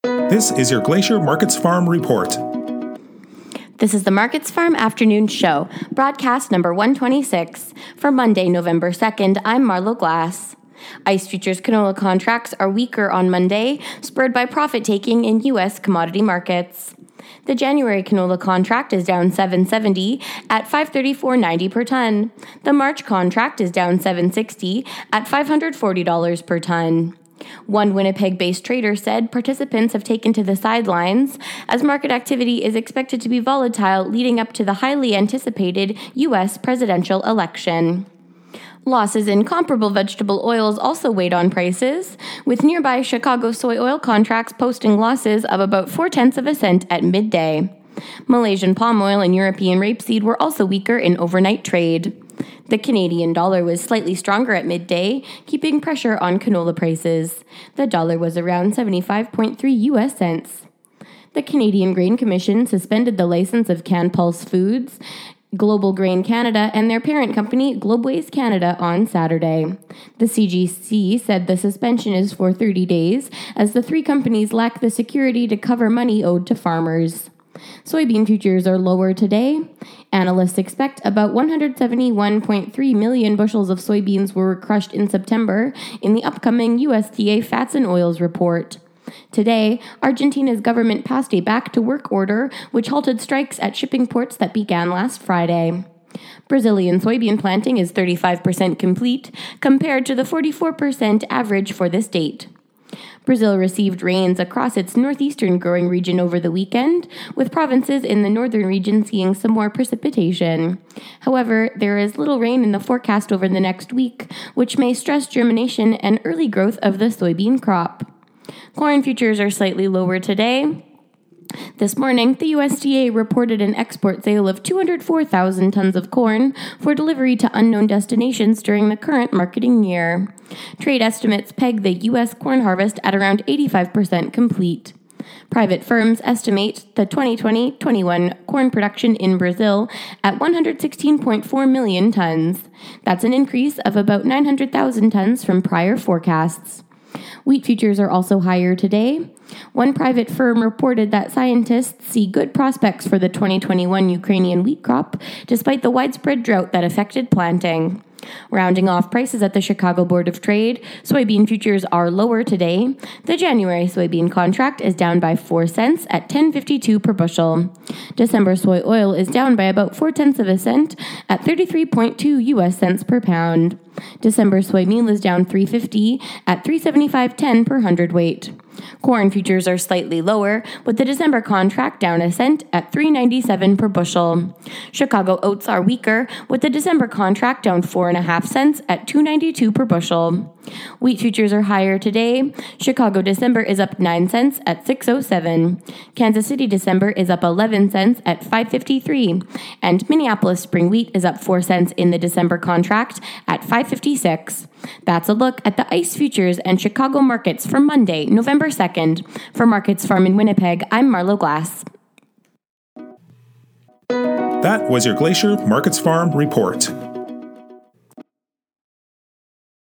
This is your Glacier Markets Farm Report. This is the Markets Farm Afternoon Show, broadcast number 126. For Monday, November 2nd, I'm Marlo Glass. ICE futures canola contracts are weaker on Monday, spurred by profit-taking in U.S. commodity markets. The January canola contract is down $7.70 at $534.90 per ton. The March contract is down $7.60 at $540 per ton. One Winnipeg-based trader said participants have taken to the sidelines as market activity is expected to be volatile leading up to the highly anticipated U.S. presidential election. Losses in comparable vegetable oils also weighed on prices, with nearby Chicago soy oil contracts posting losses of about 0.4 cents at midday. Malaysian palm oil and European rapeseed were also weaker in overnight trade. The Canadian dollar was slightly stronger at midday, keeping pressure on canola prices. The dollar was around 75.3 U.S. cents. The Canadian Grain Commission suspended the license of CanPulse Foods, Global Grain Canada, and their parent company, Globeways Canada, on Saturday. The CGC said the suspension is for 30 days, as the three companies lack the security to cover money owed to farmers. Soybean futures are lower today. Analysts expect about 171.3 million bushels of soybeans were crushed in September in the upcoming USDA Fats and Oils report. Today, Argentina's government passed a back-to-work order which halted strikes at shipping ports that began last Friday. Brazilian soybean planting is 35% complete, compared to the 44% average for this date. Brazil received rains across its northeastern growing region over the weekend, with provinces in the northern region seeing some more precipitation. However, there is little rain in the forecast over the next week, which may stress germination and early growth of the soybean crop. Corn futures are slightly lower today. This morning, the USDA reported an export sale of 204,000 tons of corn for delivery to unknown destinations during the current marketing year. Trade estimates peg the U.S. corn harvest at around 85% complete. Private firms estimate the 2020-21 corn production in Brazil at 116.4 million tons. That's an increase of about 900,000 tons from prior forecasts. Wheat futures are also higher today. One private firm reported that scientists see good prospects for the 2021 Ukrainian wheat crop, despite the widespread drought that affected planting. Rounding off prices at the Chicago Board of Trade, soybean futures are lower today. The January soybean contract is down by 4 cents at $10.52 per bushel. December soy oil is down by about 0.4 cents at 33.2 U.S. cents per pound. December soy meal is down 3.50 at 375.10 per hundredweight. Corn futures are slightly lower, with the December contract down a cent at $3.97 per bushel. Chicago oats are weaker, with the December contract down 4.5 cents at $2.92 per bushel. Wheat futures are higher today. Chicago December is up 9 cents at $6.07. Kansas City December is up 11 cents at $5.53. And Minneapolis spring wheat is up 4 cents in the December contract at $5.56. That's a look at the ICE futures and Chicago markets for Monday, November 2nd. For Markets Farm in Winnipeg, I'm Marlo Glass. That was your Glacier Markets Farm Report.